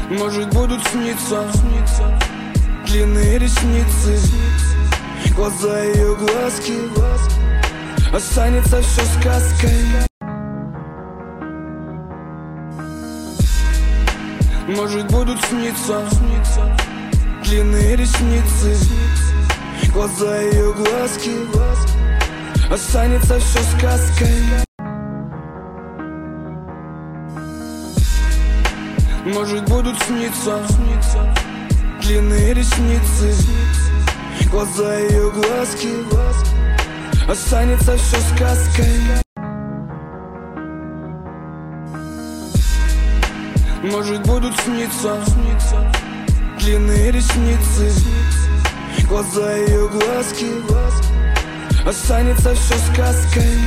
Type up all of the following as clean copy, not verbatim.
Может, будут сниться длинные ресницы, глаза ее глазки. Останется все сказкой. Может, будут сниться длинные ресницы, глаза ее глазки. Останется все сказкой. Может, будут сниться длинные ресницы, глаза ее глазки. Останется все сказкой. Может, будут сниться длинные ресницы, глаза ее глазки. Останется все сказкой.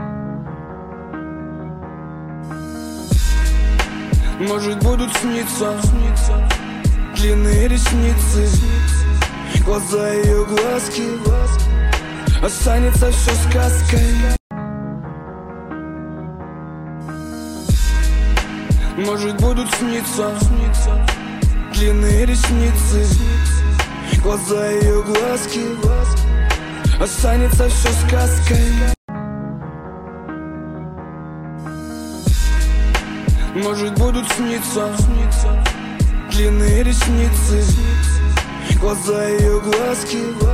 Может, будут сниться длинные ресницы, глаза ее глазки. Останется все сказкой. Может, будут сниться длинные ресницы, глаза ее глазки. Останется все сказкой. Может, будут сниться длинные ресницы, глаза ее глазки.